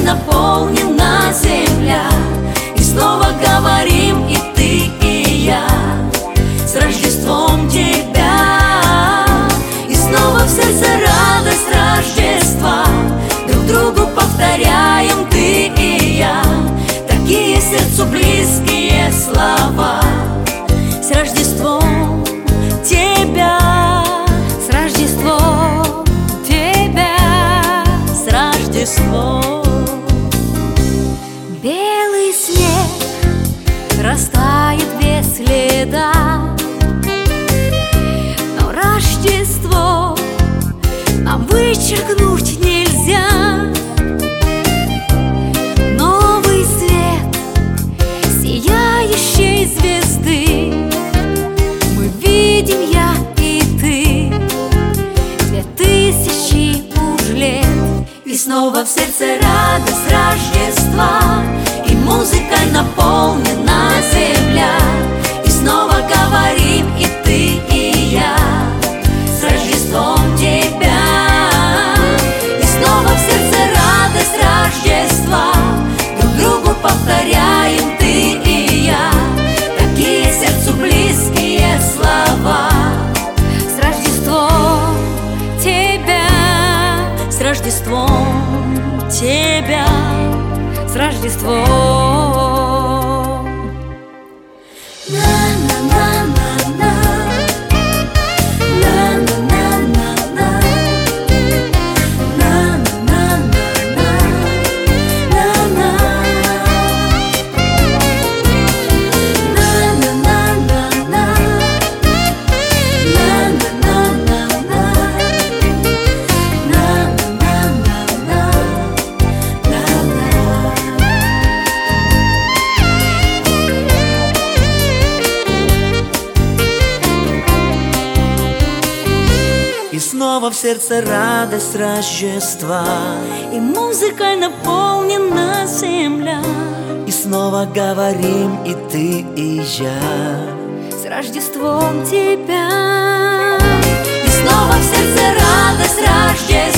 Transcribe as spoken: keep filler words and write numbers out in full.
наполнена земля. И снова говорим и ты, и я: с Рождеством тебя! И снова в сердце радость Рождества, друг другу повторяем ты и я такие сердцу близкие слова. С Рождеством тебя! С Рождеством тебя! С Рождеством! Белый снег растает без следа, но Рождество нам вычеркнуть нельзя. Новый свет сияющей звезды мы видим, я и ты, две тысячи уж лет. И снова в сердце радость Рождества, и музыкой наполнена земля. И снова говорим и ты, и я: с Рождеством тебя! И снова в сердце радость Рождества, друг другу повторяем ты и я такие сердцу близкие слова. С Рождеством тебя! С Рождеством тебя! С Рождеством! И снова в сердце радость Рождества, и музыкой наполнена земля. И снова говорим и ты, и я: с Рождеством тебя! И снова в сердце радость Рождества.